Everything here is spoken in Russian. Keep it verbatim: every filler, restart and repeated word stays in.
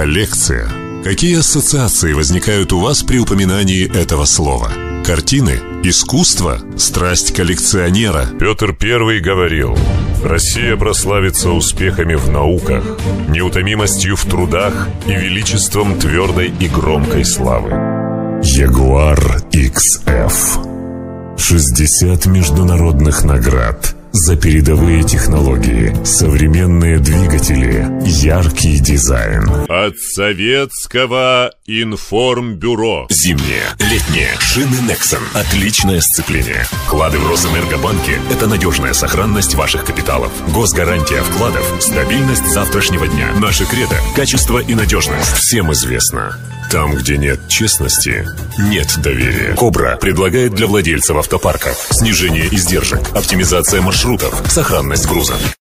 Коллекция. Какие ассоциации возникают у вас при упоминании этого слова? Картины? Искусство? Страсть коллекционера? Петр Первый говорил: Россия прославится успехами в науках, неутомимостью в трудах и величеством твердой и громкой славы. Ягуар икс эф. шестьдесят международных наград за передовые технологии, современные двигатели, яркий дизайн. От советского информбюро. Зимние, летние шины Nexon. Отличное сцепление. Вклады в Росэнергобанке – это надежная сохранность ваших капиталов. Госгарантия вкладов – стабильность завтрашнего дня. Наше кредо – качество и надежность. Всем известно: там, где нет честности, нет доверия. Кобра предлагает для владельцев автопарков снижение издержек, оптимизация маршрутов, сохранность груза.